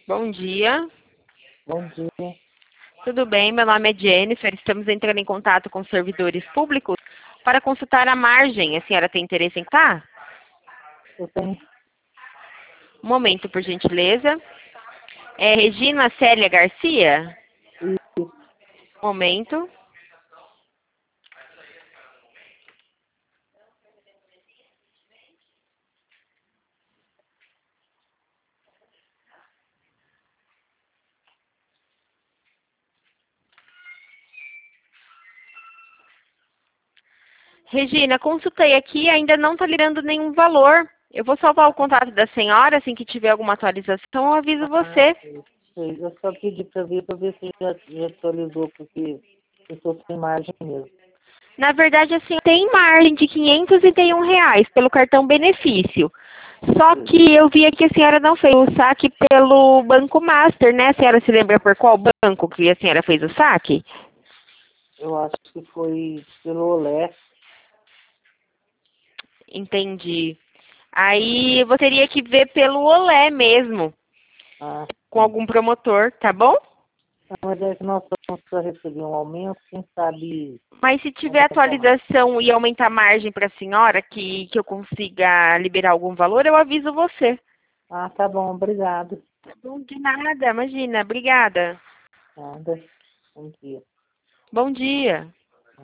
Bom dia. Bom dia. Tudo bem? Meu nome é Jennifer. Estamos entrando em contato com servidores públicos para consultar a margem. A senhora tem interesse em estar? Eu tenho Um momento, por gentileza. É Regina Célia Garcia? isso. Um momento. Regina, consultei aqui, ainda não está liberando nenhum valor. Eu vou salvar o contato da senhora, assim que tiver alguma atualização, eu aviso você. Sei. Eu só pedi para ver se já atualizou, porque eu estou sem margem mesmo. Na verdade, assim, tem margem de R$ 501 pelo cartão benefício. Só que eu vi aqui que a senhora não fez o saque pelo Banco Master, né? A senhora se lembra por qual banco que a senhora fez o saque? Eu acho que foi pelo Olé. Entendi. Aí você teria que ver pelo Olé mesmo, Ah, com sim. algum promotor, tá bom? Mas é que nós vamos para receber um aumento, quem sabe Mas se tiver aumentar mais. atualização e aumentar a margem para a senhora, que eu consiga liberar algum valor, eu aviso você. Ah, tá bom, obrigado. Tá bom, de nada, imagina. Obrigada. Nada. Bom dia. Bom dia.